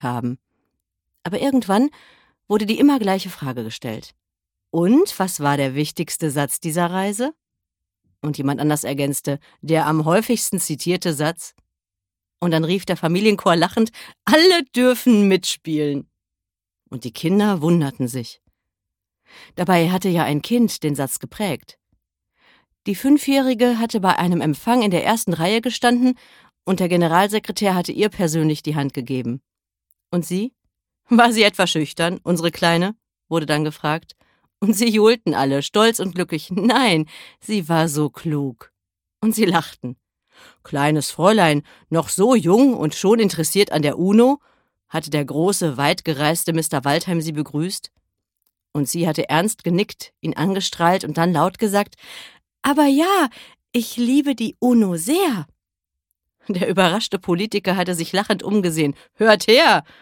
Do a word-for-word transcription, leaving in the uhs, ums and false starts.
haben. Aber irgendwann wurde die immer gleiche Frage gestellt. Und was war der wichtigste Satz dieser Reise? Und jemand anders ergänzte, der am häufigsten zitierte Satz. Und dann rief der Familienchor lachend, alle dürfen mitspielen. Und die Kinder wunderten sich. Dabei hatte ja ein Kind den Satz geprägt. Die Fünfjährige hatte bei einem Empfang in der ersten Reihe gestanden und der Generalsekretär hatte ihr persönlich die Hand gegeben. Und sie? War sie etwa schüchtern, unsere Kleine? Wurde dann gefragt. Und sie johlten alle, stolz und glücklich. Nein, sie war so klug. Und sie lachten. Kleines Fräulein, noch so jung und schon interessiert an der UNO, hatte der große, weitgereiste Mister Waldheim sie begrüßt. Und sie hatte ernst genickt, ihn angestrahlt und dann laut gesagt, aber ja, ich liebe die UNO sehr. Der überraschte Politiker hatte sich lachend umgesehen. Hört her,